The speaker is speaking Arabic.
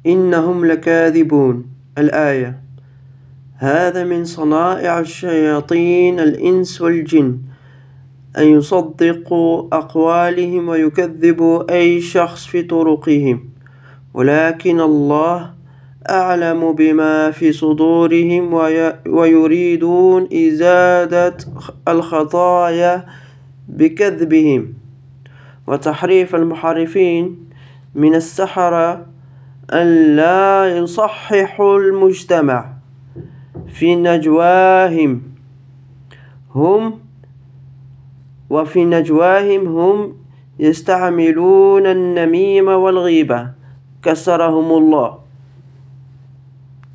إنهم لكاذبون. الآية. هذا من صنائع الشياطين الإنس والجن أن يصدقوا أقوالهم ويكذبوا أي شخص في طرقهم، ولكن الله أعلم بما في صدورهم ويريدون إزادة الخطايا بكذبهم وتحريف المحرفين من السحرة أن لا يصححوا المجتمع في نجواهم هم يستعملون النميمة والغيبة كسرهم الله.